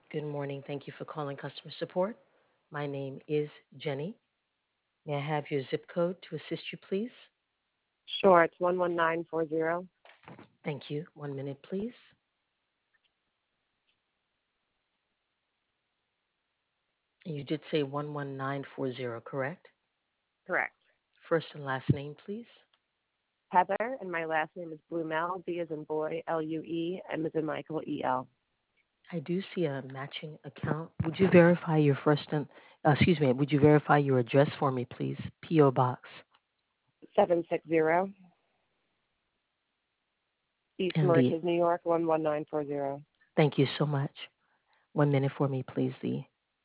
Good morning. Thank you for calling customer support. My name is Jenny. May I have your zip code to assist you, please? Sure, it's 11940. Thank you. 1 minute, please. You did say 11940, correct? Correct. First and last name, please. Heather, and my last name is Blumel, B as in boy, Lue, M as in Michael, EL. I do see a matching account. Would you verify your would you verify your address for me, please? P.O. Box 760, East and the Moriches, New York, 11940. thank you so much. 1 minute for me, please. The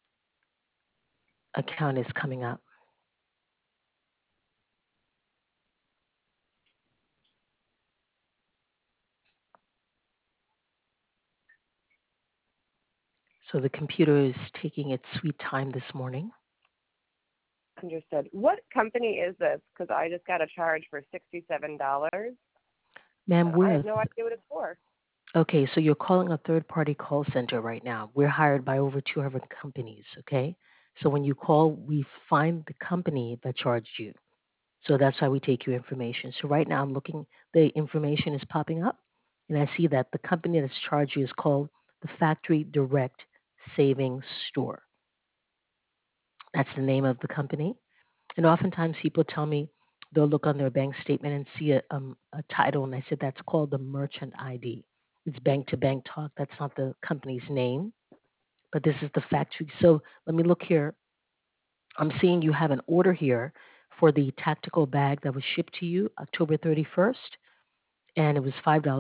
account is coming up. So the computer is taking its sweet time this morning. Understood. What company is this? Because I just got a charge for $67, Ma'am, and I have no idea what it's for. okay, so you're calling a third party call center right now. We're hired by over 200 companies, okay? So when you call, we find the company that charged you. So that's why we take your information. So right now I'm looking, the information is popping up, and I see that the company that's charged you is called the Factory Direct Savings Store. That's the name of the company. And oftentimes people tell me they'll look on their bank statement and see a title, and I said that's called the merchant ID. It's bank to bank talk. That's not the company's name, but this is the factory. So let me look here. I'm seeing you have an order here for the tactical bag that was shipped to you October 31st, and it was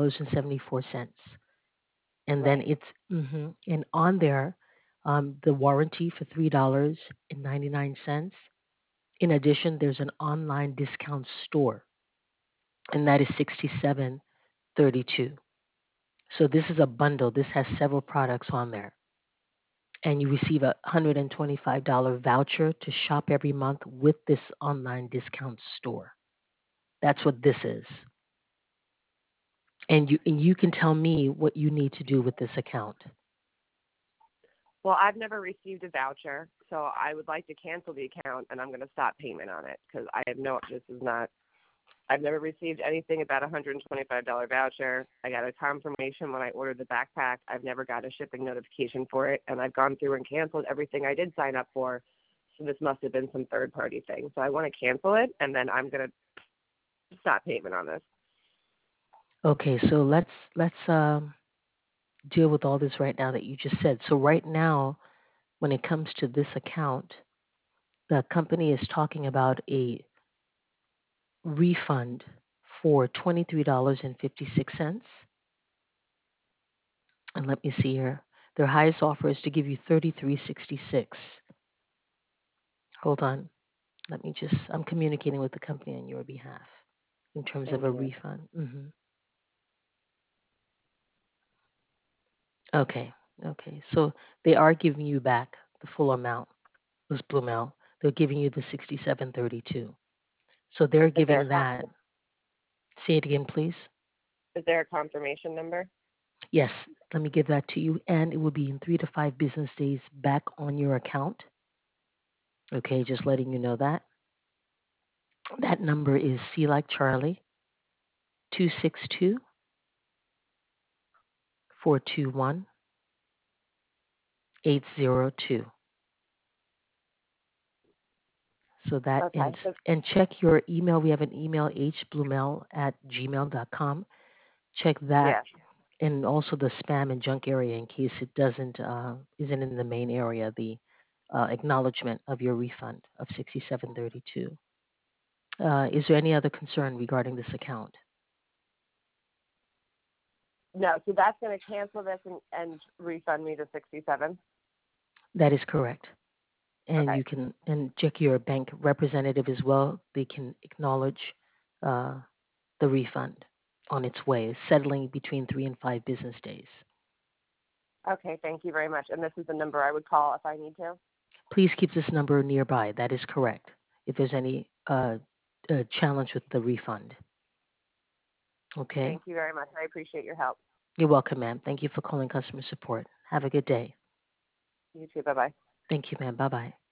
$5.74. And then Right. and on there, the warranty for $3.99. In addition, there's an online discount store, and that is 67.32. So this is a bundle. This has several products on there. And you receive a $125 voucher to shop every month with this online discount store. That's what this is. And you can tell me what you need to do with this account. Well, I've never received a voucher, so I would like to cancel the account, and I'm going to stop payment on it because I have no, this is not, I've never received anything about a $125 voucher. I got a confirmation when I ordered the backpack. I've never got a shipping notification for it, and I've gone through and canceled everything I did sign up for. So this must have been some third-party thing. So I want to cancel it, and then I'm going to stop payment on this. Okay, so let's deal with all this right now that you just said. So right now, when it comes to this account, the company is talking about a refund for $23.56. And let me see here. Their highest offer is to give you 33.66. Hold on. I'm communicating with the company on your behalf in terms of Thank a you. refund. Okay. Okay. So they are giving you back the full amount, was Blumel. They're giving you the 67.32. So they're Is there giving that. Say it again, please. a confirmation number? Yes, let me give that to you. And it will be in 3 to 5 business days back on your account. Okay, just letting you know that. That number is C like Charlie, 262-421-802. So that Okay. ends. And check your email. We have an email, hblumel@gmail.com. Check that, Yeah. and also the spam and junk area in case it doesn't isn't in the main area. The acknowledgement of your refund of 67.32. Is there any other concern regarding this account? No, so that's going to cancel this and refund me the 67. That is correct. And Okay. you can and check your bank representative as well. They can acknowledge uh, the refund on its way, settling between 3 and 5 business days. Okay, thank you very much. And this is the number I would call if I need to. Please keep this number nearby. That is correct. If there's any challenge with the refund. Okay. Thank you very much. I appreciate your help. You're welcome, ma'am. Thank you for calling customer support. Have a good day. You too. Bye bye. Thank you, ma'am. Bye bye.